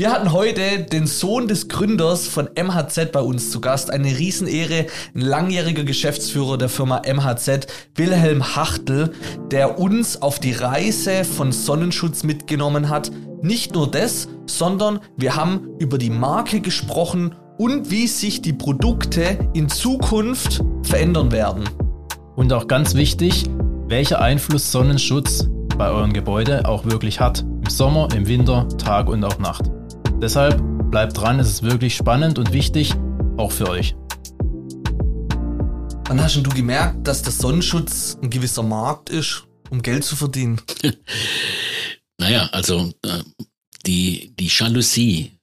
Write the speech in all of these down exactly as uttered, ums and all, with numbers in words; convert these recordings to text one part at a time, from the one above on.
Wir hatten heute den Sohn des Gründers von M H Z bei uns zu Gast. Eine Riesenehre, ein langjähriger Geschäftsführer der Firma M H Z, Wilhelm Hachtel, der uns auf die Reise von Sonnenschutz mitgenommen hat. Nicht nur das, sondern wir haben über die Marke gesprochen und wie sich die Produkte in Zukunft verändern werden. Und auch ganz wichtig, welcher Einfluss Sonnenschutz bei eurem Gebäude auch wirklich hat. Im Sommer, im Winter, Tag und auch Nacht. Deshalb bleibt dran, es ist wirklich spannend und wichtig, auch für euch. Wann hast du gemerkt, dass der Sonnenschutz ein gewisser Markt ist, um Geld zu verdienen? Naja, also äh, die, die Jalousie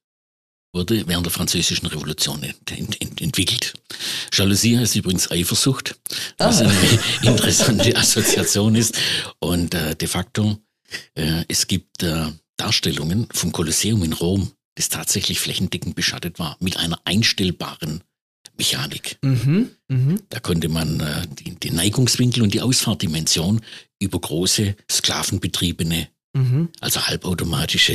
wurde während der Französischen Revolution ent, ent, ent, entwickelt. Jalousie heißt übrigens Eifersucht, was ah. eine interessante Assoziation ist. Und äh, de facto, äh, es gibt äh, Darstellungen vom Kolosseum in Rom, das tatsächlich flächendeckend beschattet war, mit einer einstellbaren Mechanik. Mhm, mh. Da konnte man äh, die, den Neigungswinkel und die Ausfahrtdimension über große sklavenbetriebene, mhm. also halbautomatische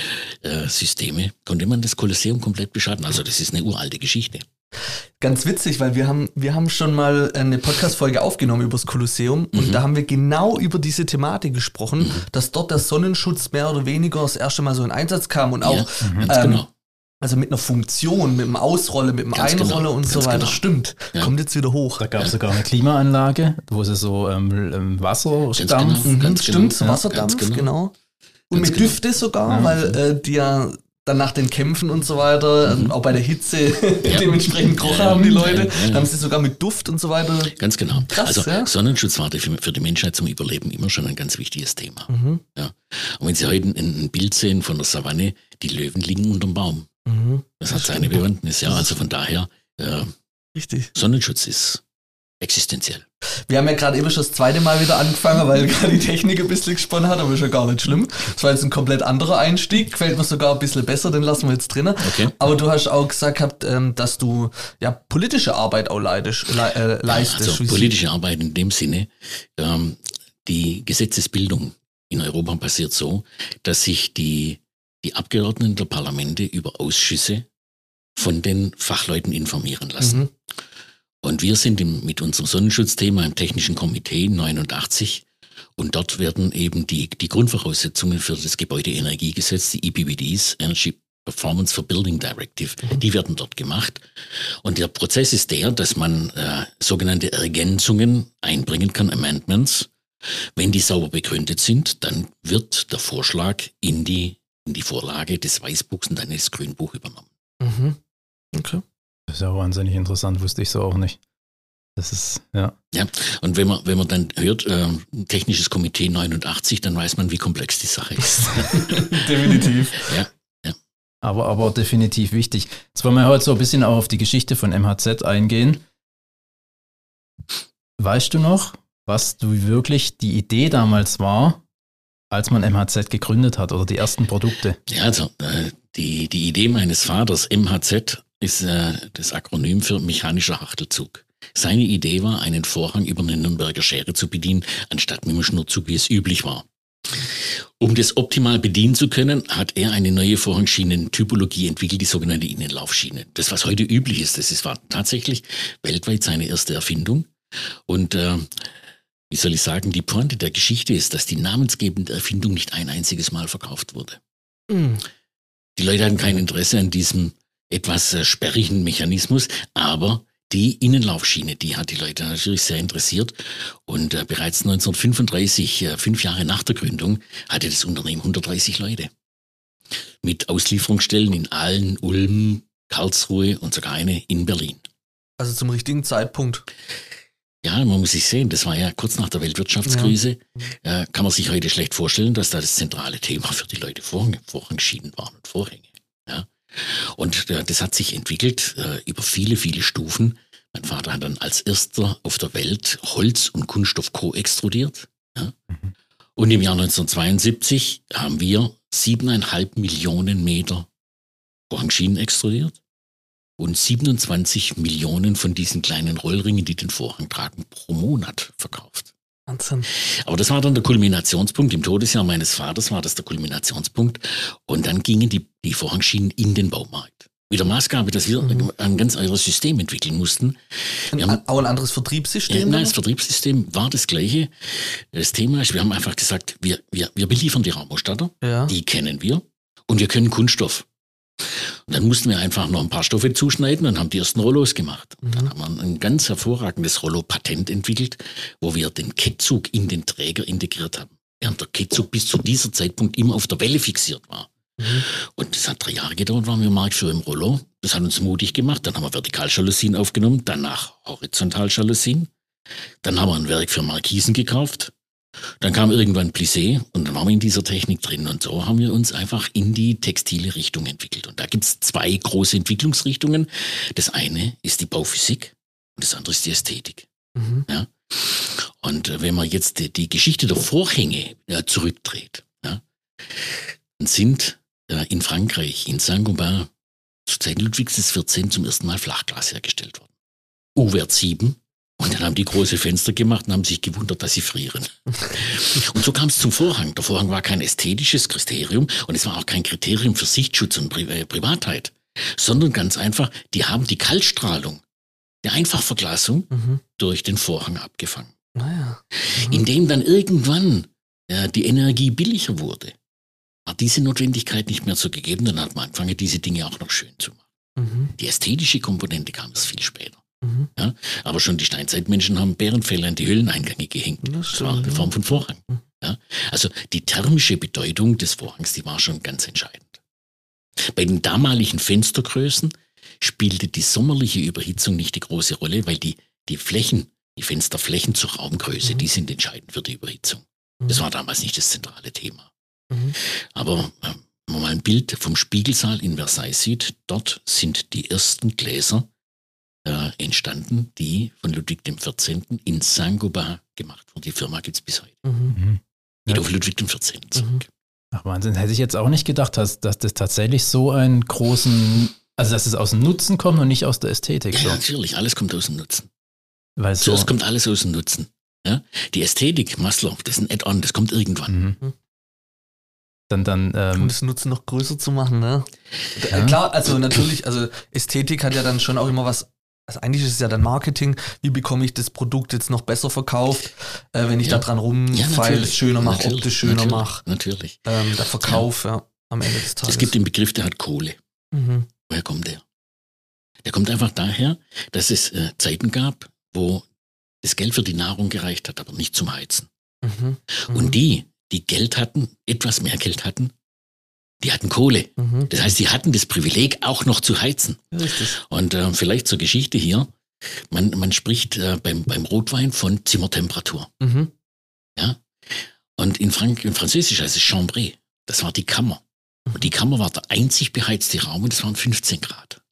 äh, Systeme, konnte man das Kolosseum komplett beschatten. Also das ist eine uralte Geschichte. Ganz witzig, weil wir haben, wir haben schon mal eine Podcast-Folge aufgenommen über das Kolosseum und Mhm. da haben wir genau über diese Thematik gesprochen, Mhm. dass dort der Sonnenschutz mehr oder weniger das erste Mal so in Einsatz kam und auch Ja, ganz ähm, genau. also mit einer Funktion, mit dem Ausrolle, mit dem Ganz Einrolle genau, und so ganz weiter. genau. Stimmt, Ja. kommt jetzt wieder hoch. Da gab es sogar eine Klimaanlage, wo sie so ähm, ähm, Wasserdampf. genau. Mhm, Ganz stimmt, genau. so Ja, Wasserdampf, ganz genau. genau. Und Ganz mit genau. Düfte sogar, Ja, weil äh, die ja dann nach den Kämpfen und so weiter, Mhm. äh, auch bei der Hitze Ja. dementsprechend gerochen Ja, haben die ja, Leute. ja, ja. Da haben sie sogar mit Duft und so weiter. Ganz genau. Krass, also ja. Sonnenschutz war für, für die Menschheit zum Überleben immer schon ein ganz wichtiges Thema. Mhm. Ja. Und wenn Sie heute ein, ein Bild sehen von der Savanne, die Löwen liegen unterm Baum. Mhm. Das hat seine Bewandtnis. Ja, also von daher, äh, Richtig. Sonnenschutz ist existenziell. Wir haben ja gerade eben schon das zweite Mal wieder angefangen, weil gerade die Technik ein bisschen gesponnen hat, aber ist ja gar nicht schlimm. Das war jetzt ein komplett anderer Einstieg, gefällt mir sogar ein bisschen besser, den lassen wir jetzt drinnen. Okay. Aber du hast auch gesagt gehabt, ähm, dass du ja politische Arbeit auch leidest, le äh, leistest. Also Wie politische Arbeit in dem Sinne, ähm, die Gesetzesbildung in Europa passiert so, dass sich die, die Abgeordneten der Parlamente über Ausschüsse von den Fachleuten informieren lassen. Mhm. Und wir sind im, mit unserem Sonnenschutzthema im Technischen Komitee neunundachtzig und dort werden eben die, die Grundvoraussetzungen für das Gebäudeenergiegesetz, die E P B Ds, Energy Performance for Building Directive, die werden dort gemacht. Und der Prozess ist der, dass man äh, sogenannte Ergänzungen einbringen kann, Amendments. Wenn die sauber begründet sind, dann wird der Vorschlag in die, in die Vorlage des Weißbuchs und dann ins Grünbuch übernommen. Mhm. Okay. Das ist ja wahnsinnig interessant, wusste ich so auch nicht. Das ist, ja. Ja, und wenn man, wenn man dann hört, äh, Technisches Komitee neunundachtzig, dann weiß man, wie komplex die Sache ist. Definitiv. Ja, Aber, aber definitiv wichtig. Jetzt wollen wir heute so ein bisschen auch auf die Geschichte von M H Z eingehen. Weißt du noch, was du wirklich die Idee damals war, als man M H Z gegründet hat oder die ersten Produkte? ja also äh, die, die Idee meines Vaters, M H Z, ist äh, das Akronym für mechanischer Hachtelzug. Seine Idee war, einen Vorhang über eine Nürnberger Schere zu bedienen, anstatt mit dem Schnurrzug, wie es üblich war. Um das optimal bedienen zu können, hat er eine neue Vorhangschienen-Typologie entwickelt, die sogenannte Innenlaufschiene. Das, was heute üblich ist, das ist, war tatsächlich weltweit seine erste Erfindung. Und äh, wie soll ich sagen, die Pointe der Geschichte ist, dass die namensgebende Erfindung nicht ein einziges Mal verkauft wurde. Mhm. Die Leute hatten kein Interesse an diesem etwas äh, sperrigen Mechanismus, aber die Innenlaufschiene, die hat die Leute natürlich sehr interessiert. Und äh, bereits neunzehnhundertfünfunddreißig, äh, fünf Jahre nach der Gründung, hatte das Unternehmen hundertdreißig Leute. Mit Auslieferungsstellen in Aalen, Ulm, Karlsruhe und sogar eine in Berlin. Also zum richtigen Zeitpunkt. Ja, man muss sich sehen, das war ja kurz nach der Weltwirtschaftskrise. Ja. Äh, kann man sich heute schlecht vorstellen, dass da das zentrale Thema für die Leute Vorhang, Vorhangschienen waren und Vorhänge. Ja. Und äh, das hat sich entwickelt äh, über viele, viele Stufen. Mein Vater hat dann als erster auf der Welt Holz und Kunststoff co-extrudiert. Ja. Mhm. Und im Jahr neunzehnhundertzweiundsiebzig haben wir siebeneinhalb Millionen Meter Vorhangschienen extrudiert und siebenundzwanzig Millionen von diesen kleinen Rollringen, die den Vorhang tragen, pro Monat verkauft. Wahnsinn. Aber das war dann der Kulminationspunkt. Im Todesjahr meines Vaters war das der Kulminationspunkt. Und dann gingen die, die Vorhangschienen in den Baumarkt. Mit der Maßgabe, dass wir mhm. ein ganz anderes System entwickeln mussten. Wir haben, auch ein anderes Vertriebssystem? Ja, nein, das Vertriebssystem war das gleiche. Das Thema ist, wir haben einfach gesagt, wir, wir, wir beliefern die Raumausstatter, ja. Die kennen wir, und wir können Kunststoff. Und dann mussten wir einfach noch ein paar Stoffe zuschneiden und haben die ersten Rollos gemacht. Und dann haben wir ein ganz hervorragendes Rollo-Patent entwickelt, wo wir den Kettzug in den Träger integriert haben. Während der Kettzug bis zu dieser Zeitpunkt immer auf der Welle fixiert war. Mhm. Und das hat drei Jahre gedauert, waren wir Marktführer im Rollo. Das hat uns mutig gemacht. Dann haben wir Vertikaljalousien aufgenommen, danach Horizontaljalousien. Dann haben wir ein Werk für Markisen gekauft. Dann kam irgendwann Plissé und dann waren wir in dieser Technik drin. Und so haben wir uns einfach in die textile Richtung entwickelt. Und da gibt es zwei große Entwicklungsrichtungen. Das eine ist die Bauphysik und das andere ist die Ästhetik. Mhm. Ja? Und äh, wenn man jetzt die, die Geschichte der Vorhänge äh, zurückdreht, ja, dann sind äh, in Frankreich, in Saint-Gobain, zur Zeit Ludwigs des vierzehnten zum ersten Mal Flachglas hergestellt worden. U-Wert sieben. Und dann haben die große Fenster gemacht und haben sich gewundert, dass sie frieren. Und so kam es zum Vorhang. Der Vorhang war kein ästhetisches Kriterium und es war auch kein Kriterium für Sichtschutz und Pri- äh, Privatheit, sondern ganz einfach, die haben die Kaltstrahlung der Einfachverglasung mhm. durch den Vorhang abgefangen. Naja. Mhm. Indem dann irgendwann ja, die Energie billiger wurde, war diese Notwendigkeit nicht mehr so gegeben. Dann hat man angefangen, diese Dinge auch noch schön zu machen. Mhm. Die ästhetische Komponente kam erst viel später. Mhm. Ja, aber schon die Steinzeitmenschen haben Bärenfelle an die Höhleneingänge gehängt. Das, das war eine Form von Vorhang. Mhm. Ja, also die thermische Bedeutung des Vorhangs, die war schon ganz entscheidend. Bei den damaligen Fenstergrößen spielte die sommerliche Überhitzung nicht die große Rolle, weil die, die Flächen, die Fensterflächen zur Raumgröße, mhm. die sind entscheidend für die Überhitzung. Mhm. Das war damals nicht das zentrale Thema. Mhm. Aber äh, wenn man mal ein Bild vom Spiegelsaal in Versailles sieht, dort sind die ersten Gläser Äh, entstanden, die von Ludwig dem vierzehnten in Saint-Gobain gemacht wurden. Die Firma gibt es bis heute. Mhm. Geht ja. auf Ludwig dem vierzehnten zurück. Ach Wahnsinn, hätte ich jetzt auch nicht gedacht, dass, dass das tatsächlich so einen großen, also dass es aus dem Nutzen kommt und nicht aus der Ästhetik. Ja, so. Natürlich, alles kommt aus dem Nutzen. Weil so Zuerst kommt alles aus dem Nutzen. Ja? Die Ästhetik, Maslow, das ist ein Add-on, das kommt irgendwann. Mhm. Dann, dann, ähm, um das Nutzen noch größer zu machen, ne? Ja. Klar, also natürlich, also Ästhetik hat ja dann schon auch immer was. Also eigentlich ist es ja dann Marketing, wie bekomme ich das Produkt jetzt noch besser verkauft, äh, wenn ich ja. da dran rumfeile, ja, es schöner mache, optisch schöner mache. Natürlich. Ähm, der Verkauf, ja. ja, am Ende des Tages. Es gibt den Begriff, der hat Kohle. Mhm. Woher kommt der? Der kommt einfach daher, dass es äh, Zeiten gab, wo das Geld für die Nahrung gereicht hat, aber nicht zum Heizen. Mhm. Mhm. Und die, die Geld hatten, etwas mehr Geld hatten, die hatten Kohle. Mhm. Das heißt, sie hatten das Privileg, auch noch zu heizen. Richtig. Und äh, vielleicht zur Geschichte hier. Man, man spricht äh, beim, beim Rotwein von Zimmertemperatur. Mhm. Ja? Und in, Frank in Französisch heißt es Chambre. Das war die Kammer. Und die Kammer war der einzig beheizte Raum und das waren fünfzehn Grad.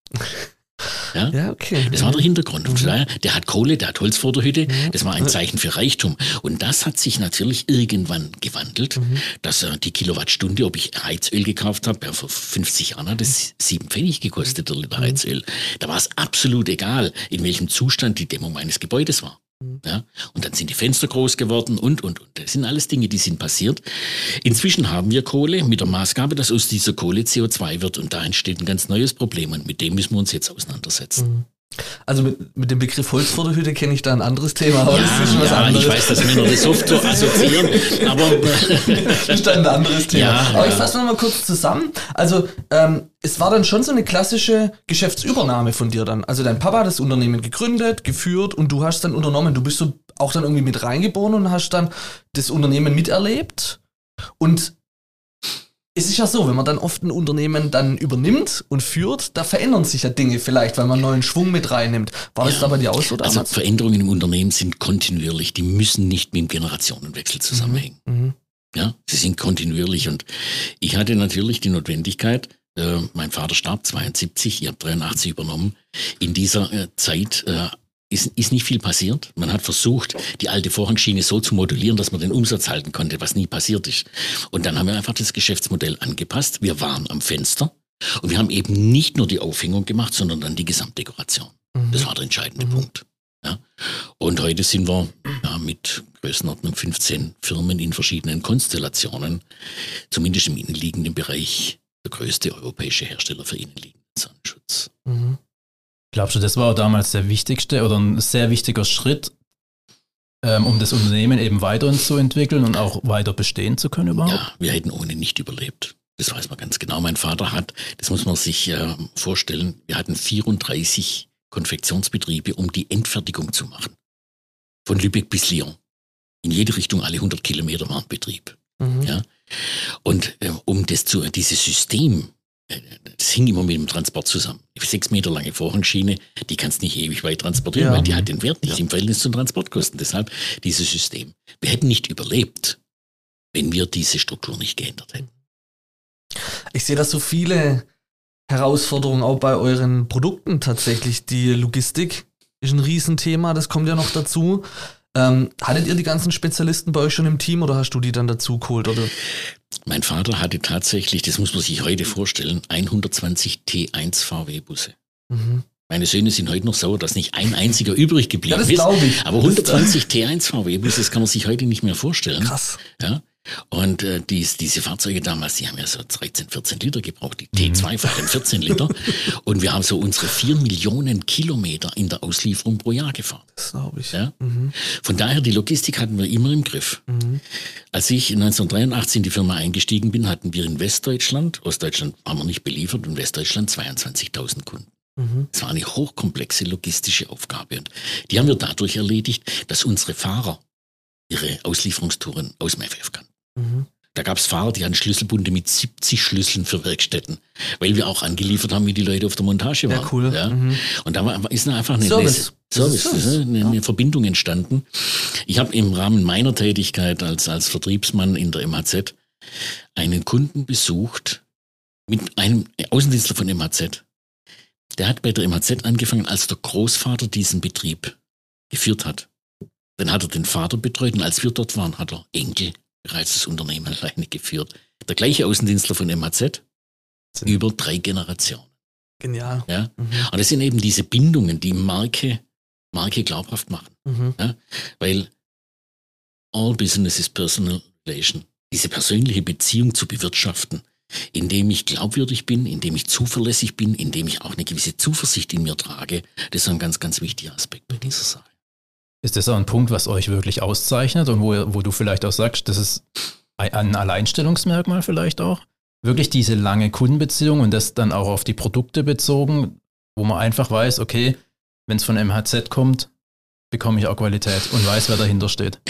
Ja? Ja, okay. Das war der Hintergrund. Und daher, der hat Kohle, der hat Holz vor der Hütte. Mhm. Das war ein Zeichen für Reichtum. Und das hat sich natürlich irgendwann gewandelt, mhm. dass äh, die Kilowattstunde, ob ich Heizöl gekauft habe, ja, vor fünfzig Jahren hat es sieben Pfennig gekostet, der Liter Heizöl. Da war es absolut egal, in welchem Zustand die Dämmung meines Gebäudes war. Ja, und dann sind die Fenster groß geworden und, und, und. Das sind alles Dinge, die sind passiert. Inzwischen haben wir Kohle mit der Maßgabe, dass aus dieser Kohle C O zwei wird und da entsteht ein ganz neues Problem und mit dem müssen wir uns jetzt auseinandersetzen. Also mit, mit dem Begriff Holz vor der Hütte kenne ich da ein anderes Thema. Aber ja, das ist schon was ja, anderes. Ich weiß, dass Männer das oft so assoziieren, aber das ist dann ein anderes Thema. Ja, aber ja. ich fasse noch mal kurz zusammen. Also ähm, es war dann schon so eine klassische Geschäftsübernahme von dir dann. Also dein Papa hat das Unternehmen gegründet, geführt und du hast dann unternommen. Du bist so auch dann irgendwie mit reingeboren und hast dann das Unternehmen miterlebt. Und es ist ja so, wenn man dann oft ein Unternehmen dann übernimmt und führt, da verändern sich ja Dinge vielleicht, weil man neuen Schwung mit reinnimmt. War das ja, da bei dir auch so damals? Also Veränderungen im Unternehmen sind kontinuierlich, die müssen nicht mit dem Generationenwechsel zusammenhängen. Mhm. Ja, sie sind kontinuierlich und ich hatte natürlich die Notwendigkeit, äh, mein Vater starb zweiundsiebzig, ich habe dreiundachtzig übernommen, in dieser äh, Zeit äh, Ist, ist nicht viel passiert. Man hat versucht, die alte Vorhangschiene so zu modulieren, dass man den Umsatz halten konnte, was nie passiert ist. Und dann haben wir einfach das Geschäftsmodell angepasst. Wir waren am Fenster und wir haben eben nicht nur die Aufhängung gemacht, sondern dann die Gesamtdekoration. Mhm. Das war der entscheidende mhm. Punkt. Ja? Und heute sind wir ja, mit Größenordnung fünfzehn Firmen in verschiedenen Konstellationen, zumindest im innenliegenden Bereich, der größte europäische Hersteller für innenliegenden Sonnenschutz. Mhm. Glaubst du, das war damals der wichtigste oder ein sehr wichtiger Schritt, ähm, um das Unternehmen eben weiterzuentwickeln und auch weiter bestehen zu können überhaupt? Ja, wir hätten ohne nicht überlebt. Das weiß man ganz genau. Mein Vater hat, das muss man sich äh, vorstellen, wir hatten vierunddreißig Konfektionsbetriebe, um die Endfertigung zu machen. Von Lübeck bis Lyon. In jede Richtung alle hundert Kilometer war ein Betrieb. Mhm. Ja? Und äh, um das zu, dieses System, äh, das hing immer mit dem Transport zusammen. Sechs Meter lange Vorhangschiene, die kannst nicht ewig weit transportieren, Ja. weil die hat den Wert nicht Ja. im Verhältnis zu den Transportkosten. Deshalb dieses System. Wir hätten nicht überlebt, wenn wir diese Struktur nicht geändert hätten. Ich sehe da so viele Herausforderungen auch bei euren Produkten tatsächlich. Die Logistik ist ein Riesenthema, das kommt ja noch dazu. Ähm, hattet ihr die ganzen Spezialisten bei euch schon im Team oder hast du die dann dazu geholt? Oder? Mein Vater hatte tatsächlich, das muss man sich heute vorstellen, hundertzwanzig T eins V W-Busse. Mhm. Meine Söhne sind heute noch sauer, dass nicht ein einziger übrig geblieben Ja, das ist. glaube ich. Aber Das- hundertzwanzig T eins V W-Busse, das kann man sich heute nicht mehr vorstellen. Krass. Ja? Und äh, dies, diese Fahrzeuge damals, die haben ja so dreizehn, vierzehn Liter gebraucht. Die T zwei fahren vierzehn Liter. Und wir haben so unsere vier Millionen Kilometer in der Auslieferung pro Jahr gefahren. Das glaube ich. Ja? Mhm. Von daher, die Logistik hatten wir immer im Griff. Mhm. Als ich neunzehnhundertdreiundachtzig in die Firma eingestiegen bin, hatten wir in Westdeutschland, Ostdeutschland haben wir nicht beliefert, und Westdeutschland zweiundzwanzigtausend Kunden. Mhm. Es war eine hochkomplexe logistische Aufgabe. Und die haben wir dadurch erledigt, dass unsere Fahrer ihre Auslieferungstouren aus dem F F kannten. Mhm. Da gab es Fahrer, die hatten Schlüsselbunde mit siebzig Schlüsseln für Werkstätten, weil wir auch angeliefert haben, wie die Leute auf der Montage waren. Ja, cool. Ja? Mhm. Und da war, ist einfach eine, Service. eine, Service, Das ist Service. eine, eine Verbindung entstanden. Ich habe im Rahmen meiner Tätigkeit als, als Vertriebsmann in der M H Z einen Kunden besucht mit einem Außendienstler von M H Z. Der hat bei der M H Z angefangen, als der Großvater diesen Betrieb geführt hat. Dann hat er den Vater betreut und als wir dort waren, hat er Enkel bereits das Unternehmen alleine geführt. Der gleiche Außendienstler von M H Z über drei Generationen. Genial. Ja? Mhm. Und das sind eben diese Bindungen, die Marke, Marke glaubhaft machen. Mhm. Ja? Weil all business is personal relation. Diese persönliche Beziehung zu bewirtschaften, indem ich glaubwürdig bin, indem ich zuverlässig bin, indem ich auch eine gewisse Zuversicht in mir trage, das ist ein ganz, ganz wichtiger Aspekt bei dieser Sache. Ist das auch ein Punkt, was euch wirklich auszeichnet und wo, wo du vielleicht auch sagst, das ist ein Alleinstellungsmerkmal vielleicht auch? Wirklich diese lange Kundenbeziehung und das dann auch auf die Produkte bezogen, wo man einfach weiß, okay, wenn es von M H Z kommt, bekomme ich auch Qualität und weiß, wer dahinter steht.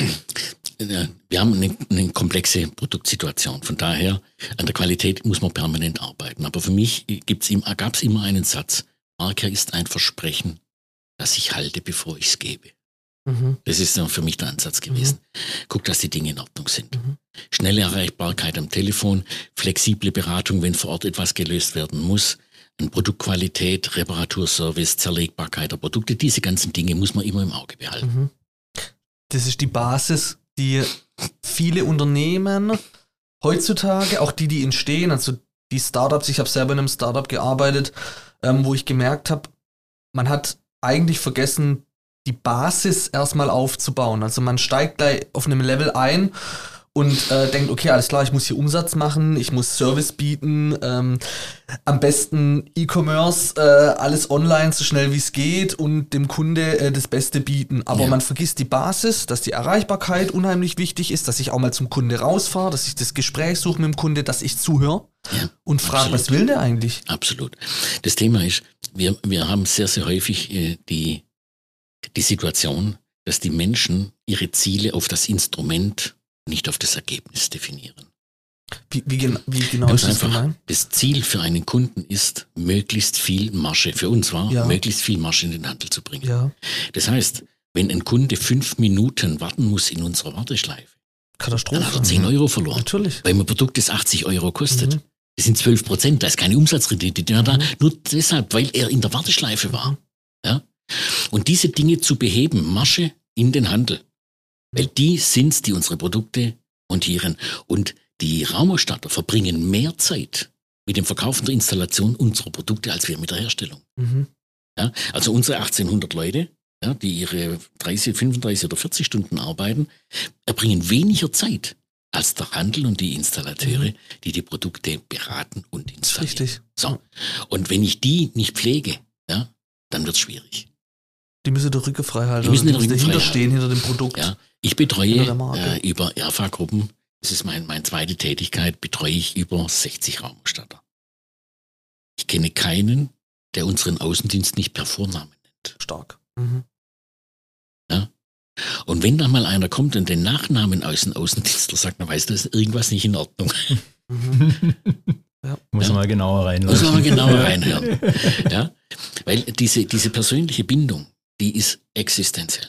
Wir haben eine, eine komplexe Produktsituation. Von daher, an der Qualität muss man permanent arbeiten. Aber für mich gab es immer einen Satz. Marke ist ein Versprechen, das ich halte, bevor ich es gebe. Mhm. Das ist für mich der Ansatz gewesen. Mhm. Guck, dass die Dinge in Ordnung sind. Mhm. Schnelle Erreichbarkeit am Telefon, flexible Beratung, wenn vor Ort etwas gelöst werden muss, eine Produktqualität, Reparaturservice, Zerlegbarkeit der Produkte, diese ganzen Dinge muss man immer im Auge behalten. Mhm. Das ist die Basis, die viele Unternehmen heutzutage, auch die, die entstehen, also die Startups, ich habe selber in einem Startup gearbeitet, ähm, wo ich gemerkt habe, man hat eigentlich vergessen, die Basis erstmal aufzubauen. Also man steigt gleich auf einem Level ein und äh, denkt, okay, alles klar, ich muss hier Umsatz machen, ich muss Service bieten, ähm, am besten E-Commerce, äh, alles online, so schnell wie es geht und dem Kunde äh, das Beste bieten. Aber Ja. man vergisst die Basis, dass die Erreichbarkeit unheimlich wichtig ist, dass ich auch mal zum Kunde rausfahre, dass ich das Gespräch suche mit dem Kunde, dass ich zuhöre Ja, und frage, absolut. was will der eigentlich? Absolut. Das Thema ist, wir, wir haben sehr, sehr häufig äh, die, die Situation, dass die Menschen ihre Ziele auf das Instrument, nicht auf das Ergebnis definieren. Wie, wie, gen wie genau Ganz ist das einfach. gemeint? Das Ziel für einen Kunden ist, möglichst viel Marge, für uns war, Ja. möglichst viel Marge in den Handel zu bringen. Ja, Das heißt, wenn ein Kunde fünf Minuten warten muss in unserer Warteschleife, Katastrophe. dann hat er zehn Euro verloren. Natürlich. Weil ein Produkt, das achtzig Euro kostet. Mhm. Das sind zwölf Prozent, da ist keine Umsatzrendite da, da, Mhm. nur deshalb, weil er in der Warteschleife war. Ja? Und diese Dinge zu beheben, Masche in den Handel, weil die sind's, die unsere Produkte montieren. Und die Raumausstatter verbringen mehr Zeit mit dem Verkauf und der Installation unserer Produkte, als wir mit der Herstellung. Mhm. Ja? Also unsere achtzehnhundert Leute ja, die ihre dreißig, fünfunddreißig oder vierzig Stunden arbeiten, erbringen weniger Zeit als der Handel und die Installateure, mhm. die die Produkte beraten und installieren. Richtig. So. Und wenn ich die nicht pflege, ja, dann wird es schwierig. Die müssen der Rücke frei halten. Die müssen die dahinter stehen, hinter dem Produkt. Ja. Ich betreue äh, über R V A-Gruppen, das ist mein, meine zweite Tätigkeit, betreue ich über sechzig Raumausstatter. Ich kenne keinen, der unseren Außendienst nicht per Vornamen nennt. Stark. Mhm. Ja? Und wenn da mal einer kommt und den Nachnamen aus dem Außendienstler sagt, dann weiß, da ist irgendwas nicht in Ordnung. Mhm. Ja. Muss man ja? mal genauer reinhören. Muss man mal genauer reinhören. Ja? Weil diese, diese persönliche Bindung, die ist existenziell.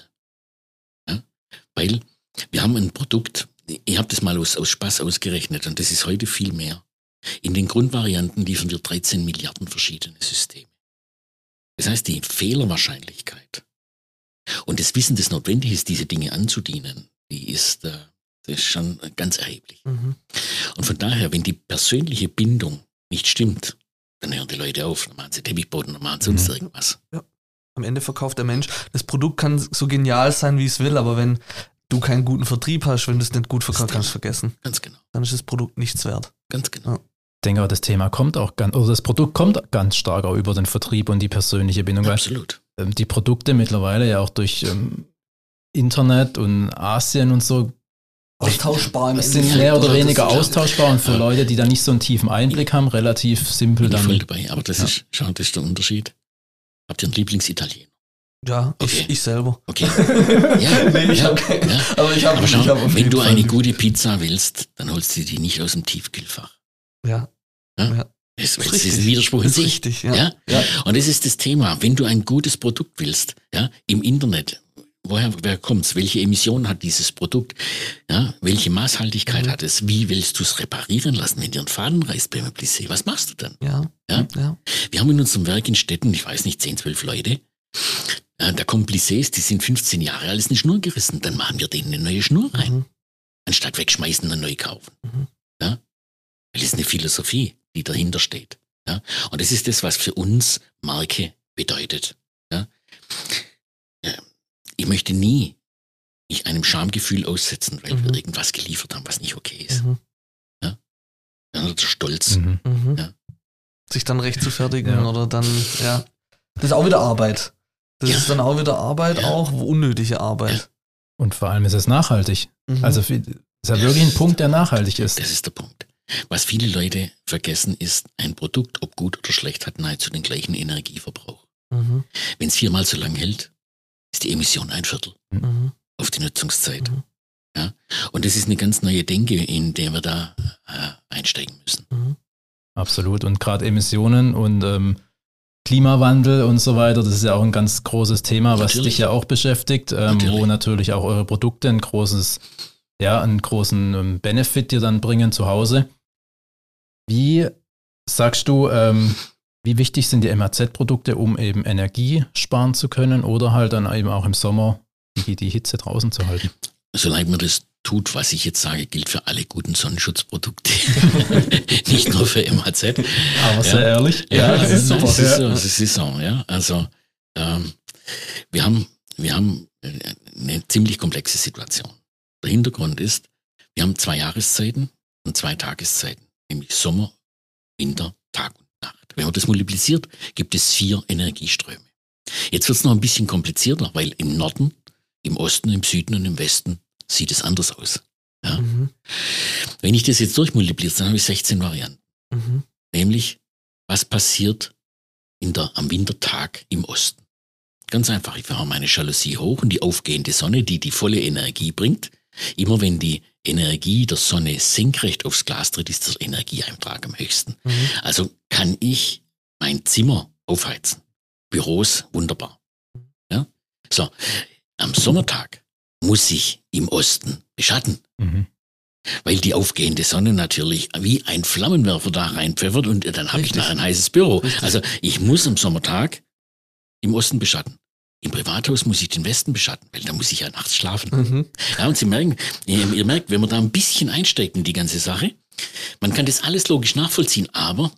Ja? Weil wir haben ein Produkt, ich habe das mal aus, aus Spaß ausgerechnet und das ist heute viel mehr. In den Grundvarianten liefern wir dreizehn Milliarden verschiedene Systeme. Das heißt, die Fehlerwahrscheinlichkeit und das Wissen, das notwendig ist, diese Dinge anzudienen, die ist, äh, das ist schon ganz erheblich. Mhm. Und von daher, wenn die persönliche Bindung nicht stimmt, dann hören die Leute auf, dann machen sie Teppichboden, dann machen sie sonst mhm. irgendwas. Ja. Am Ende verkauft der Mensch. Das Produkt kann so genial sein, wie es will, aber wenn du keinen guten Vertrieb hast, wenn du es nicht gut verkaufst, kannst du es vergessen. Ganz genau. Dann ist das Produkt nichts wert. Ganz genau. Ja. Ich denke aber, das Thema kommt auch ganz, oder das Produkt kommt ganz stark auch über den Vertrieb und die persönliche Bindung. Absolut. Weil, ähm, die Produkte mittlerweile ja auch durch ähm, Internet und Asien und so austauschbar. Es sind mehr oder weniger austauschbar und für ja. Leute, die da nicht so einen tiefen Einblick haben, relativ simpel Bin dann. Voll dabei. Aber das ja. ist, schau, das ist der Unterschied. Habt ihr einen Lieblingsitaliener? Ja, okay. ich, ich selber. Okay. Ja, nee, ich ja, hab keinen. Ja. Aber ich habe Aber schau, ich hab wenn du eine gute Pizza willst, dann holst du die nicht aus dem Tiefkühlfach. Ja. ja? ja. Das, das ist ein Widerspruch in sich. Richtig, ja. Ja? ja. Und das ist das Thema. Wenn du ein gutes Produkt willst, ja, im Internet, woher, woher kommt's? Welche Emissionen hat dieses Produkt? Ja, welche Maßhaltigkeit mhm. hat es? Wie willst du es reparieren lassen, wenn dir ein Faden reißt beim Plissé? Was machst du dann? Ja. Ja? ja. Wir haben in unserem Werk in Stetten, ich weiß nicht, zehn, zwölf Leute, ja, da kommen Plissés, die sind fünfzehn Jahre alt, ist eine Schnur gerissen, dann machen wir denen eine neue Schnur rein. Mhm. Anstatt wegschmeißen und neu kaufen. Mhm. Ja? Weil das ist eine Philosophie, die dahinter steht. Ja? Und das ist das, was für uns Marke bedeutet. Ja? Ja. Ich möchte nie mich einem Schamgefühl aussetzen, weil mhm. wir irgendwas geliefert haben, was nicht okay ist. Mhm. Ja? Dann hat der Stolz. Mhm. Ja? Sich dann recht zu fertigen ja. oder dann, ja. Das ist auch wieder Arbeit. Das ja. ist dann auch wieder Arbeit, ja. auch unnötige Arbeit. Ja. Und vor allem ist es nachhaltig. Mhm. Also es ist ja wirklich ein Punkt, der nachhaltig ist. Das ist der Punkt. Was viele Leute vergessen ist, ein Produkt, ob gut oder schlecht, hat nahezu den gleichen Energieverbrauch. Mhm. Wenn es viermal so lang hält, ist die Emission ein Viertel mhm. auf die Nutzungszeit. Mhm. Ja? Und das ist eine ganz neue Denke, in der wir da äh, einsteigen müssen. Mhm. Absolut. Und gerade Emissionen und ähm, Klimawandel und so weiter, das ist ja auch ein ganz großes Thema, was natürlich. dich ja auch beschäftigt, ähm, natürlich. wo natürlich auch eure Produkte ein großes, ja, einen großen ähm, Benefit dir dann bringen zu Hause. Wie sagst du, ähm, wie wichtig sind die M H Z-Produkte, um eben Energie sparen zu können oder halt dann eben auch im Sommer die, die Hitze draußen zu halten? Solange man das tut, was ich jetzt sage, gilt für alle guten Sonnenschutzprodukte. Nicht nur für M H Z. Aber sehr ja. ehrlich. Ja, das ist super. Das ist so, das ist so, ja. Also, ähm, wir haben, wir haben eine ziemlich komplexe Situation. Der Hintergrund ist, wir haben zwei Jahreszeiten und zwei Tageszeiten, nämlich Sommer, Winter, Tag und Nacht. Wenn man das multipliziert, gibt es vier Energieströme. Jetzt wird es noch ein bisschen komplizierter, weil im Norden, im Osten, im Süden und im Westen sieht es anders aus. Ja? Mhm. Wenn ich das jetzt durchmultipliere, dann habe ich sechzehn Varianten. Mhm. Nämlich, was passiert in der, am Wintertag im Osten? Ganz einfach, ich fahre meine Jalousie hoch und die aufgehende Sonne, die die volle Energie bringt. Immer wenn die Energie der Sonne senkrecht aufs Glas tritt, ist der Energieeintrag am höchsten. Mhm. Also kann ich mein Zimmer aufheizen. Büros, wunderbar. Ja? So, am Sommertag muss ich im Osten beschatten. Mhm. Weil die aufgehende Sonne natürlich wie ein Flammenwerfer da reinpfeffert und dann habe ich nachher ein heißes Büro. Richtig. Also ich muss am Sommertag im Osten beschatten. Im Privathaus muss ich den Westen beschatten, weil da muss ich ja nachts schlafen. Mhm. Ja, und Sie merken, ihr, ihr merkt, wenn man da ein bisschen einsteigt in die ganze Sache, man kann das alles logisch nachvollziehen, aber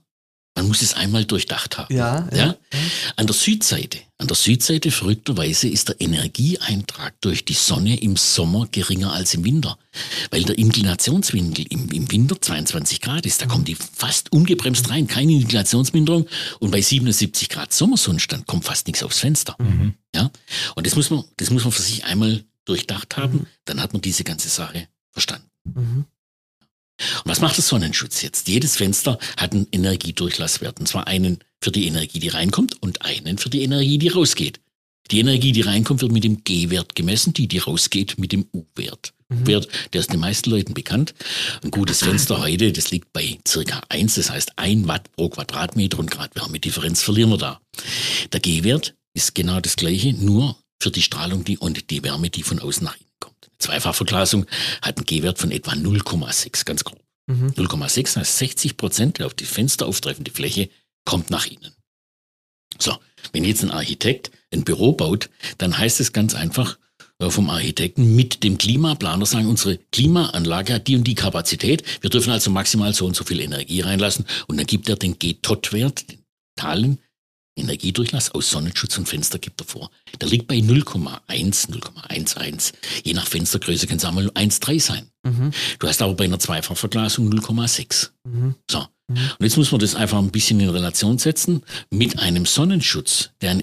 Man muss es einmal durchdacht haben. Ja, ja, ja? ja. An der Südseite, an der Südseite verrückterweise ist der Energieeintrag durch die Sonne im Sommer geringer als im Winter. Weil der Inklinationswinkel im, im Winter zweiundzwanzig Grad ist. Da kommt die fast ungebremst rein, keine Inklinationsminderung. Und bei siebenundsiebzig Grad Sommersonnenstand kommt fast nichts aufs Fenster. Mhm. Ja? Und das muss man, das muss man für sich einmal durchdacht haben. Mhm. Dann hat man diese ganze Sache verstanden. Mhm. Und was macht der Sonnenschutz jetzt? Jedes Fenster hat einen Energiedurchlasswert. Und zwar einen für die Energie, die reinkommt und einen für die Energie, die rausgeht. Die Energie, die reinkommt, wird mit dem G-Wert gemessen, die, die rausgeht, mit dem U-Wert. Mhm. Wert, der ist den meisten Leuten bekannt. Ein gutes Fenster heute, das liegt bei circa eins, das heißt ein Watt pro Quadratmeter und Grad Wärmedifferenz verlieren wir da. Der G-Wert ist genau das gleiche, nur für die Strahlung die, und die Wärme, die von außen nach innen kommt. Zweifachverglasung hat einen G-Wert von etwa null Komma sechs, ganz grob. Mhm. null Komma sechs heißt sechzig Prozent der auf die Fenster auftreffende Fläche kommt nach innen. So, wenn jetzt ein Architekt ein Büro baut, dann heißt es ganz einfach äh, vom Architekten mit dem Klimaplaner sagen, unsere Klimaanlage hat die und die Kapazität, wir dürfen also maximal so und so viel Energie reinlassen und dann gibt er den G-Tot-Wert, den totalen Energiedurchlass aus Sonnenschutz und Fenster gibt er vor. Der liegt bei null Komma eins, null Komma elf. Je nach Fenstergröße kann es auch mal eins Komma drei sein. Mhm. Du hast aber bei einer Zweifachverglasung null Komma sechs. Mhm. So. Mhm. Und jetzt muss man das einfach ein bisschen in Relation setzen mit einem Sonnenschutz, der einen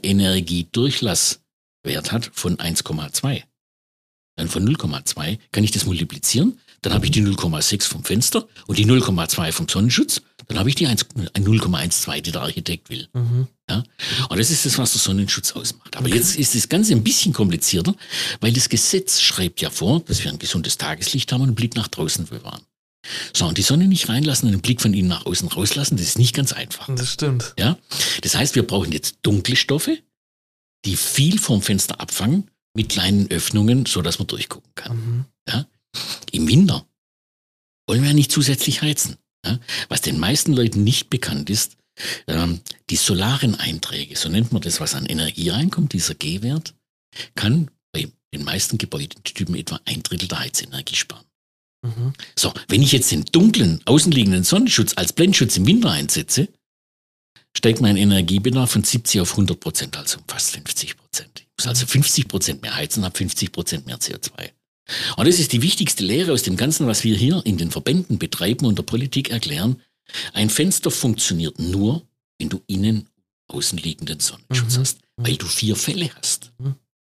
Energiedurchlasswert hat von eins Komma zwei. Dann von null Komma zwei kann ich das multiplizieren. Dann habe ich die null Komma sechs vom Fenster und die null Komma zwei vom Sonnenschutz. Dann habe ich die null Komma zwölf, die der Architekt will. Mhm. Ja? Und das ist das, was der Sonnenschutz ausmacht. Aber okay. Jetzt ist das Ganze ein bisschen komplizierter, weil das Gesetz schreibt ja vor, dass wir ein gesundes Tageslicht haben und einen Blick nach draußen bewahren. So, und die Sonne nicht reinlassen und den Blick von innen nach außen rauslassen, das ist nicht ganz einfach. Das stimmt. Ja? Das heißt, wir brauchen jetzt dunkle Stoffe, die viel vom Fenster abfangen, mit kleinen Öffnungen, sodass man durchgucken kann. Mhm. Ja? Im Winter wollen wir ja nicht zusätzlich heizen. Ja? Was den meisten Leuten nicht bekannt ist, ähm, die solaren Einträge, so nennt man das, was an Energie reinkommt, dieser G-Wert, kann bei den meisten Gebäudetypen etwa ein Drittel der Heizenergie sparen. Mhm. So, wenn ich jetzt den dunklen, außenliegenden Sonnenschutz als Blendschutz im Winter einsetze, steigt mein Energiebedarf von siebzig auf hundert Prozent, also um fast fünfzig Prozent. Ich muss also fünfzig Prozent mehr heizen, habe fünfzig Prozent mehr C O zwei. Und das ist die wichtigste Lehre aus dem Ganzen, was wir hier in den Verbänden betreiben und der Politik erklären. Ein Fenster funktioniert nur, wenn du innen außenliegenden Sonnenschutz mhm. hast, weil du vier Fälle hast. Mhm.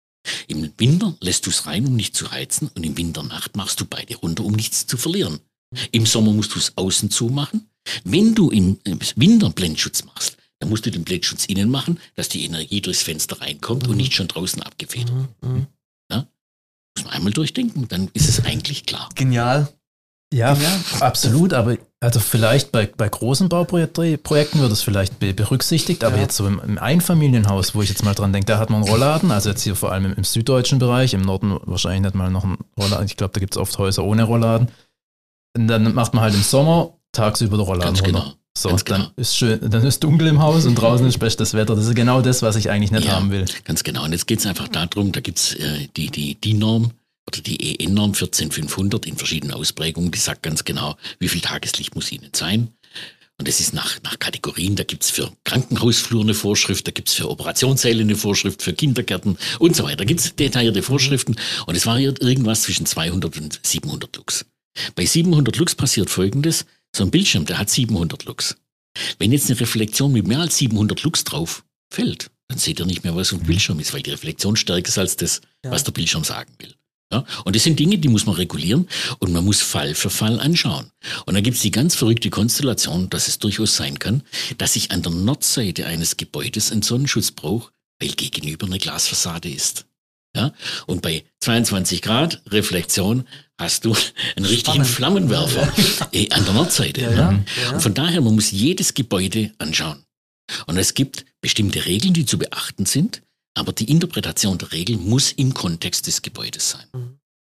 Im Winter lässt du es rein, um nicht zu heizen, und im Winternacht machst du beide runter, um nichts zu verlieren. Im Sommer musst du es außen zumachen. Wenn du im Winter Blendschutz machst, dann musst du den Blendschutz innen machen, dass die Energie durchs Fenster reinkommt mhm. und nicht schon draußen abgefedert. Mhm. Ja? Muss man einmal durchdenken, dann ist es eigentlich klar. Genial. Ja, ja, absolut, aber also vielleicht bei, bei großen Bauprojekten wird es vielleicht be- berücksichtigt, aber ja. jetzt so im, im Einfamilienhaus, wo ich jetzt mal dran denke, da hat man einen Rollladen, also jetzt hier vor allem im, im süddeutschen Bereich, im Norden wahrscheinlich nicht mal noch einen Rollladen, ich glaube, da gibt es oft Häuser ohne Rollladen. Und dann macht man halt im Sommer tagsüber den Rollladen Ganz runter. Genau. So, Ganz dann genau. ist schön, dann ist dunkel im Haus und draußen ist bestes Wetter. Das ist genau das, was ich eigentlich nicht ja, haben will. Ganz genau. Und jetzt geht es einfach darum, da gibt es äh, die, die, die Norm, oder die E N-Norm vierzehntausendfünfhundert in verschiedenen Ausprägungen, die sagt ganz genau, wie viel Tageslicht muss Ihnen sein. Und das ist nach, nach Kategorien, da gibt es für Krankenhausflur eine Vorschrift, da gibt es für Operationssäle eine Vorschrift, für Kindergärten und so weiter. Da gibt es detaillierte Vorschriften und es variiert irgendwas zwischen zweihundert und siebenhundert Lux. Bei siebenhundert Lux passiert Folgendes, so ein Bildschirm, der hat siebenhundert Lux. Wenn jetzt eine Reflexion mit mehr als siebenhundert Lux drauf fällt, dann seht ihr nicht mehr, was auf dem Bildschirm ist, weil die Reflexion stärker ist als das, ja. was der Bildschirm sagen will. Ja, und das sind Dinge, die muss man regulieren und man muss Fall für Fall anschauen. Und dann gibt es die ganz verrückte Konstellation, dass es durchaus sein kann, dass ich an der Nordseite eines Gebäudes einen Sonnenschutz brauche, weil gegenüber eine Glasfassade ist. Ja, und bei zweiundzwanzig Grad Reflexion hast du einen richtigen Spannend. Flammenwerfer äh, an der Nordseite. Ja, ja. Ja. Und von daher, man muss jedes Gebäude anschauen. Und es gibt bestimmte Regeln, die zu beachten sind, aber die Interpretation der Regeln muss im Kontext des Gebäudes sein. Mhm.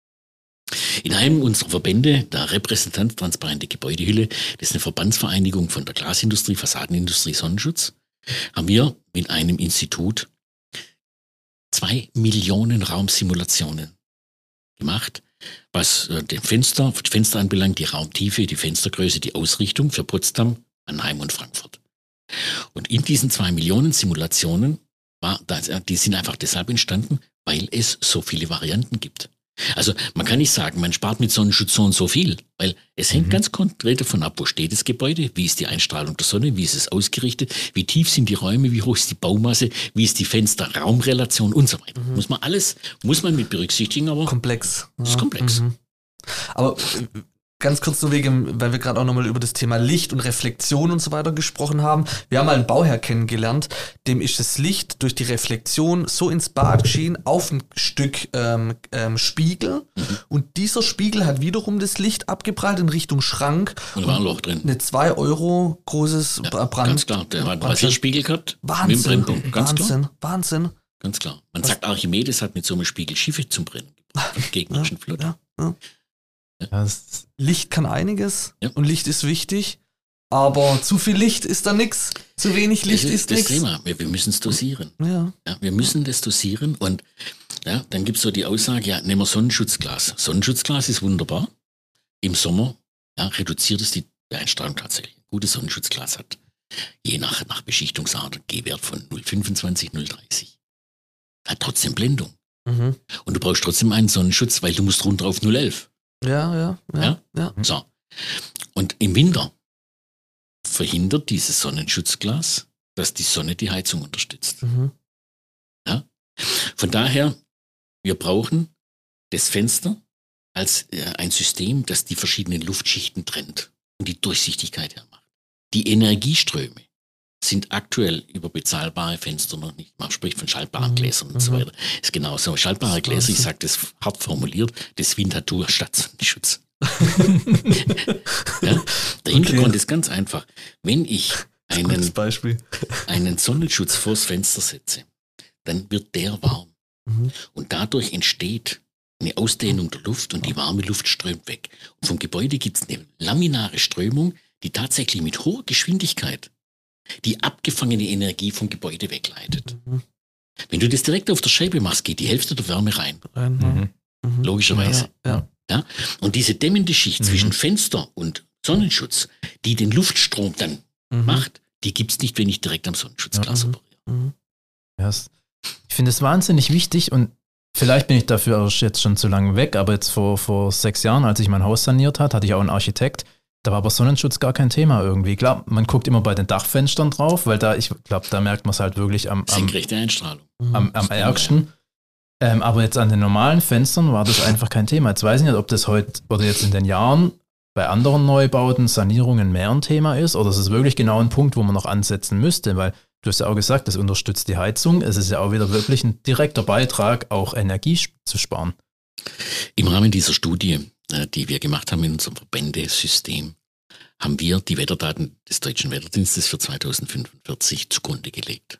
In einem unserer Verbände, der Repräsentant Transparente Gebäudehülle, das ist eine Verbandsvereinigung von der Glasindustrie, Fassadenindustrie, Sonnenschutz, haben wir mit einem Institut zwei Millionen Raumsimulationen gemacht, was den Fenster, die Fenster anbelangt, die Raumtiefe, die Fenstergröße, die Ausrichtung für Potsdam, Mannheim und Frankfurt. Und in diesen zwei Millionen Simulationen, war das, die sind einfach deshalb entstanden, weil es so viele Varianten gibt. Also man kann nicht sagen, man spart mit Sonnenschutz so und so viel, weil es hängt mhm. ganz konkret davon ab, wo steht das Gebäude, wie ist die Einstrahlung der Sonne, wie ist es ausgerichtet, wie tief sind die Räume, wie hoch ist die Baumasse, wie ist die Fenster-Raumrelation und so weiter. Mhm. Muss man alles, muss man mit berücksichtigen, aber komplex. Das ist komplex. Mhm. Aber ganz kurz nur wegen, weil wir gerade auch nochmal über das Thema Licht und Reflexion und so weiter gesprochen haben. Wir haben mal einen Bauherr kennengelernt, dem ist das Licht durch die Reflexion so ins Bad geschienen auf ein Stück ähm, ähm, Spiegel. Mhm. Und dieser Spiegel hat wiederum das Licht abgeprallt in Richtung Schrank. Und da war ein Loch drin. Eine zwei Euro großes ja, Brand. Ganz klar, der hat einen Rasierspiegel gehabt. Wahnsinn, mit dem Brennpunkt. Ganz Wahnsinn, klar. Wahnsinn. Ganz klar. Man Was? sagt, Archimedes hat mit so einem Spiegel Schiffe zum Brennen gebracht. Von gegnerischen ja, Flotten. Ja, ja. Ja. Licht kann einiges ja. und Licht ist wichtig, aber zu viel Licht ist da nix, zu wenig Licht das ist, ist das nichts. Thema. Wir, wir müssen es dosieren. Ja. Ja, wir müssen das dosieren und ja, dann gibt es so die Aussage, ja, nehmen wir Sonnenschutzglas. Sonnenschutzglas ist wunderbar. Im Sommer ja, reduziert es die Einstrahlung tatsächlich. Ein gutes Sonnenschutzglas hat je nach, nach Beschichtungsart einen G-Wert von null Komma fünfundzwanzig, null Komma dreißig. Hat trotzdem Blendung. Mhm. Und du brauchst trotzdem einen Sonnenschutz, weil du musst runter auf null Komma elf. Ja, ja, ja, ja? ja. So. Und im Winter verhindert dieses Sonnenschutzglas, dass die Sonne die Heizung unterstützt. Mhm. Ja? Von daher, wir brauchen das Fenster als äh, ein System, das die verschiedenen Luftschichten trennt und die Durchsichtigkeit hermacht. Die Energieströme sind aktuell über bezahlbare Fenster noch nicht. Man spricht von schaltbaren Mhm. Gläsern und so weiter. Ist genauso. Schaltbare Gläser, ich sage das hart formuliert, das Winterthur statt Sonnenschutz. Ja? Der Hintergrund Okay. ist ganz einfach. Wenn ich einen, Gutes Beispiel. einen Sonnenschutz vors Fenster setze, dann wird der warm. Mhm. Und dadurch entsteht eine Ausdehnung der Luft und die warme Luft strömt weg. Und vom Gebäude gibt es eine laminare Strömung, die tatsächlich mit hoher Geschwindigkeit die abgefangene Energie vom Gebäude wegleitet. Mhm. Wenn du das direkt auf der Scheibe machst, geht die Hälfte der Wärme rein. Mhm. Mhm. Logischerweise. Ja, ja. Ja? Und diese dämmende Schicht Mhm. zwischen Fenster und Sonnenschutz, die den Luftstrom dann Mhm. macht, die gibt es nicht, wenn ich direkt am Sonnenschutzglas Mhm. operiere. Mhm. Ja, es- ich finde es wahnsinnig wichtig und vielleicht bin ich dafür auch jetzt schon zu lange weg, aber jetzt vor, vor sechs Jahren, als ich mein Haus saniert hat, hatte ich auch einen Architekt. Da war aber Sonnenschutz gar kein Thema irgendwie. Klar, man guckt immer bei den Dachfenstern drauf, weil da, ich glaube, da merkt man es halt wirklich am, am, Senkrechte Einstrahlung. am, am ärgsten. Ähm, aber jetzt an den normalen Fenstern war das einfach kein Thema. Jetzt weiß ich nicht, ob das heute oder jetzt in den Jahren bei anderen Neubauten, Sanierungen mehr ein Thema ist oder es ist wirklich genau ein Punkt, wo man noch ansetzen müsste, weil du hast ja auch gesagt, das unterstützt die Heizung. Es ist ja auch wieder wirklich ein direkter Beitrag, auch Energie zu sparen. Im Rahmen dieser Studie, äh, die wir gemacht haben in unserem Verbändesystem, haben wir die Wetterdaten des Deutschen Wetterdienstes für zweitausendfünfundvierzig zugrunde gelegt.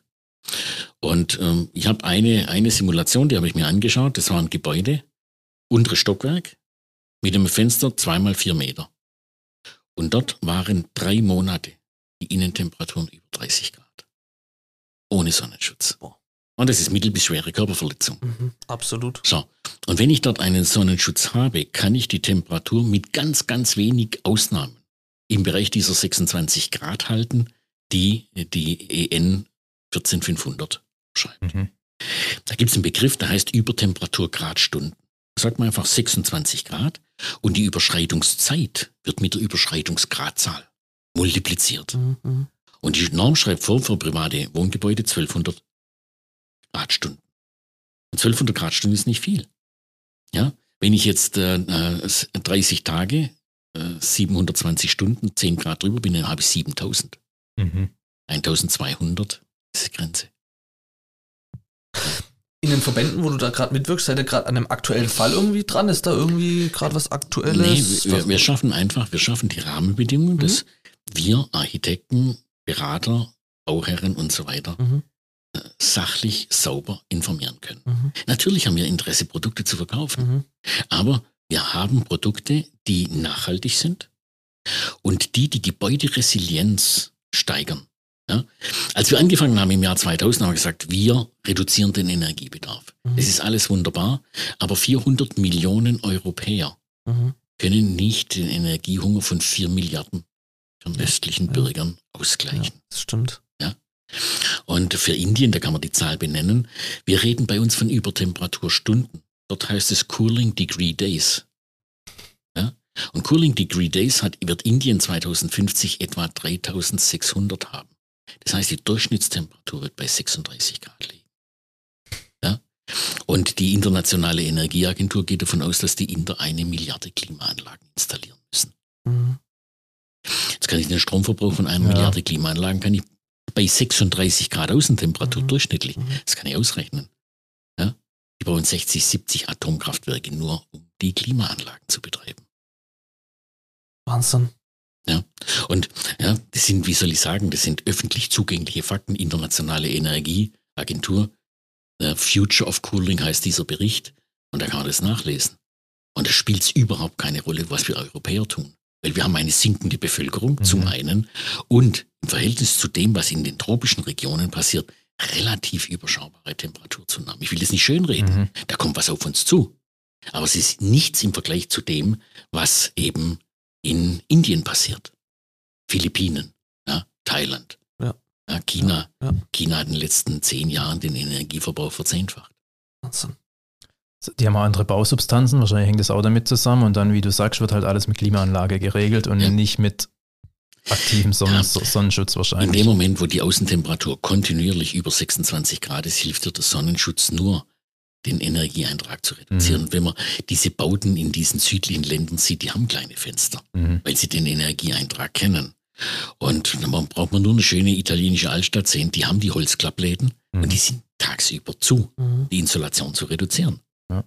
Und ähm, ich habe eine, eine Simulation, die habe ich mir angeschaut. Das war ein Gebäude, unteres Stockwerk, mit einem Fenster zweimal vier Meter. Und dort waren drei Monate die Innentemperaturen über dreißig Grad. Ohne Sonnenschutz. Und das ist mittel- bis schwere Körperverletzung. Mhm. Absolut. So, und wenn ich dort einen Sonnenschutz habe, kann ich die Temperatur mit ganz, ganz wenig Ausnahmen im Bereich dieser sechsundzwanzig Grad halten, die die E N vierzehntausendfünfhundert schreibt. Mhm. Da gibt es einen Begriff, der heißt Übertemperaturgradstunden. Da sagt man einfach sechsundzwanzig Grad und die Überschreitungszeit wird mit der Überschreitungsgradzahl multipliziert. Mhm. Und die Norm schreibt vor für private Wohngebäude zwölfhundert Gradstunden. Und zwölfhundert Gradstunden ist nicht viel. Ja, wenn ich jetzt äh, dreißig Tage, äh, siebenhundertzwanzig Stunden, zehn Grad drüber bin, dann habe ich siebentausend. Mhm. eintausendzweihundert ist die Grenze. In den Verbänden, wo du da gerade mitwirkst, seid ihr gerade an einem aktuellen Fall irgendwie dran? Ist da irgendwie gerade was Aktuelles? Nee, wir, wir schaffen einfach, wir schaffen die Rahmenbedingungen, Mhm. dass wir Architekten, Berater, Bauherren und so weiter Mhm. äh, sachlich sauber informieren können. Mhm. Natürlich haben wir Interesse, Produkte zu verkaufen, Mhm. aber wir haben Produkte, die nachhaltig sind und die die Gebäuderesilienz steigern. Ja? Als wir angefangen haben im Jahr zweitausend, haben wir gesagt, wir reduzieren den Energiebedarf. Mhm. Das ist alles wunderbar, aber vierhundert Millionen Europäer Mhm. können nicht den Energiehunger von vier Milliarden von östlichen Bürgern ausgleichen. Ja, das stimmt. Ja. Und für Indien, da kann man die Zahl benennen, wir reden bei uns von Übertemperaturstunden. Dort heißt es Cooling Degree Days. Ja. Und Cooling Degree Days hat, wird Indien zweitausendfünfzig etwa dreitausendsechshundert haben. Das heißt, die Durchschnittstemperatur wird bei sechsunddreißig Grad liegen. Ja. Und die Internationale Energieagentur geht davon aus, dass die Inder eine Milliarde Klimaanlagen installieren müssen. Mhm. Jetzt kann ich den Stromverbrauch von einer Ja. Milliarde Klimaanlagen kann ich bei sechsunddreißig Grad Außentemperatur Mhm. durchschnittlich. Mhm. Das kann ich ausrechnen. Ja? Die bauen sechzig, siebzig Atomkraftwerke nur, um die Klimaanlagen zu betreiben. Wahnsinn. Ja. Und ja, das sind, wie soll ich sagen, das sind öffentlich zugängliche Fakten. Internationale Energieagentur, äh, Future of Cooling heißt dieser Bericht. Und da kann man das nachlesen. Und da spielt es überhaupt keine Rolle, was wir Europäer tun. Weil wir haben eine sinkende Bevölkerung Mhm. zum einen und im Verhältnis zu dem, was in den tropischen Regionen passiert, relativ überschaubare Temperaturzunahmen. Ich will das nicht schönreden. Mhm. Da kommt was auf uns zu. Aber es ist nichts im Vergleich zu dem, was eben in Indien passiert. Philippinen, ja, Thailand, Ja. Ja, China. Ja. China hat in den letzten zehn Jahren den Energieverbrauch verzehnfacht. Wahnsinn. Die haben auch andere Bausubstanzen, wahrscheinlich hängt das auch damit zusammen und dann, wie du sagst, wird halt alles mit Klimaanlage geregelt und Ja. nicht mit aktivem Sonnen Ja. Sonnenschutz In wahrscheinlich. dem Moment, wo die Außentemperatur kontinuierlich über sechsundzwanzig Grad ist, hilft dir der Sonnenschutz nur, den Energieeintrag zu reduzieren. Mhm. Und wenn man diese Bauten in diesen südlichen Ländern sieht, die haben kleine Fenster, Mhm. weil sie den Energieeintrag kennen. Und dann braucht man nur eine schöne italienische Altstadt sehen, die haben die Holzklappläden Mhm. und die sind tagsüber zu, Mhm. die Insolation zu reduzieren.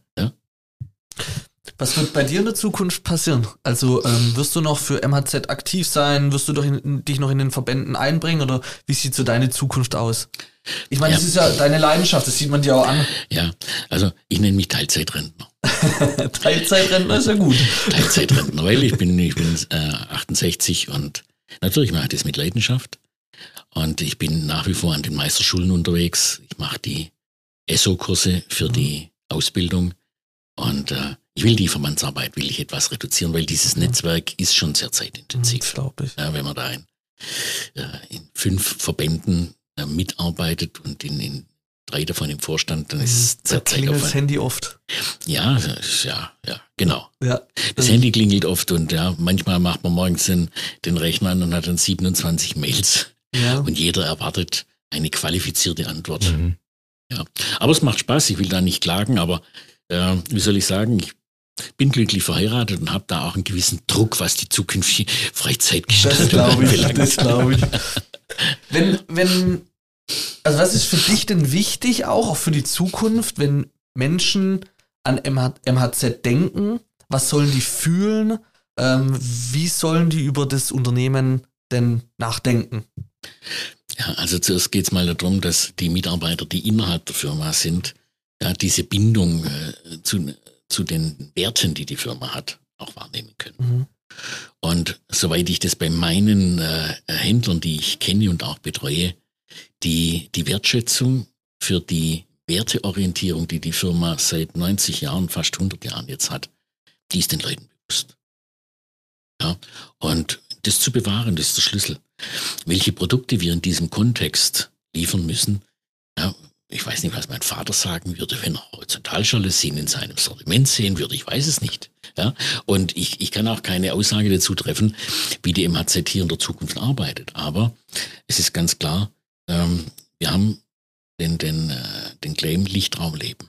Was wird bei dir in der Zukunft passieren? Also ähm, wirst du noch für M H Z aktiv sein? Wirst du doch in, dich noch in den Verbänden einbringen? Oder wie sieht so deine Zukunft aus? Ich meine, Ja. das ist ja deine Leidenschaft, das sieht man dir auch an. Ja, also ich nenne mich Teilzeitrentner. Teilzeitrentner ist ja gut. Teilzeitrentner, weil ich bin, ich bin äh, achtundsechzig und natürlich mache ich das mit Leidenschaft. Und ich bin nach wie vor an den Meisterschulen unterwegs. Ich mache die E S O-Kurse für Mhm. die Ausbildung. Und äh, ich will die Verbandsarbeit, will ich etwas reduzieren, weil dieses Mhm. Netzwerk ist schon sehr zeitintensiv. Das glaube ich. Ja, wenn man da in, äh, in fünf Verbänden äh, mitarbeitet und in, in drei davon im Vorstand, dann ist es Da sehr klingelt das zeitaufwendig. Handy oft. Ja, das ist ja, ja, genau. Ja. Das Handy klingelt oft und ja, manchmal macht man morgens den, den Rechner an und hat dann siebenundzwanzig Mails Ja. und jeder erwartet eine qualifizierte Antwort. Mhm. Ja, aber es macht Spaß, ich will da nicht klagen, aber äh, wie soll ich sagen, ich bin glücklich verheiratet und habe da auch einen gewissen Druck, was die zukünftige Das Freizeitgestaltung glaube ich, anbelangt. das glaube ich. Wenn, wenn, also was ist für dich denn wichtig, auch, auch für die Zukunft, wenn Menschen an M H Z denken, was sollen die fühlen, ähm, wie sollen die über das Unternehmen denn nachdenken? Ja, also zuerst geht es mal darum, dass die Mitarbeiter, die innerhalb der Firma sind, ja, diese Bindung äh, zu, zu den Werten, die die Firma hat, auch wahrnehmen können. Mhm. Und soweit ich das bei meinen äh, Händlern, die ich kenne und auch betreue, die, die Wertschätzung für die Werteorientierung, die die Firma seit neunzig Jahren, fast hundert Jahren jetzt hat, die ist den Leuten bewusst. Ja, und das zu bewahren, das ist der Schlüssel. Welche Produkte wir in diesem Kontext liefern müssen, ja, ich weiß nicht, was mein Vater sagen würde, wenn er Horizontaljalousien in seinem Sortiment sehen würde. Ich weiß es nicht. Ja? Und ich, ich kann auch keine Aussage dazu treffen, wie die M H Z hier in der Zukunft arbeitet. Aber es ist ganz klar, ähm, wir haben den, den, äh, den Claim Lichtraumleben.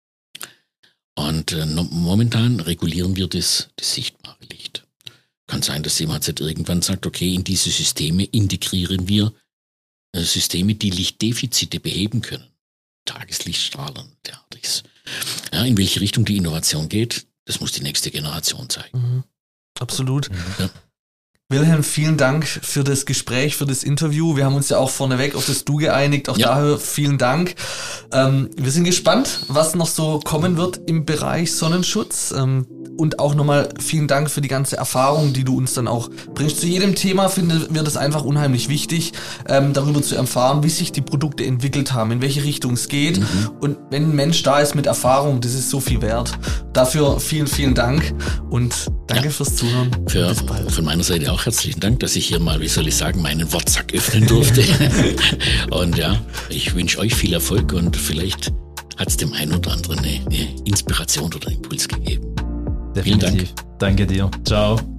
Und äh, no, momentan regulieren wir das, das sichtbare Licht. Kann sein, dass die M H Z irgendwann sagt, okay, in diese Systeme integrieren wir äh, Systeme, die Lichtdefizite beheben können. Tageslichtstrahlen, derartiges. Ja, in welche Richtung die Innovation geht, das muss die nächste Generation zeigen. Mhm. Absolut. Ja. Wilhelm, vielen Dank für das Gespräch, für das Interview. Wir haben uns ja auch vorneweg auf das Du geeinigt. Auch Ja. daher vielen Dank. Ähm, wir sind gespannt, was noch so kommen wird im Bereich Sonnenschutz. Ähm, und auch nochmal vielen Dank für die ganze Erfahrung, die du uns dann auch bringst. Zu jedem Thema finden wir das einfach unheimlich wichtig, ähm, darüber zu erfahren, wie sich die Produkte entwickelt haben, in welche Richtung es geht. Mhm. Und wenn ein Mensch da ist mit Erfahrung, das ist so viel wert. Dafür vielen, vielen Dank und danke ja. fürs Zuhören. Für, bis bald. Von meiner Seite auch herzlichen Dank, dass ich hier mal, wie soll ich sagen, meinen Wortsack öffnen durfte. Und ja, ich wünsche euch viel Erfolg und vielleicht hat es dem einen oder anderen eine, eine Inspiration oder einen Impuls gegeben. Definitiv. Vielen Dank. Danke dir. Ciao.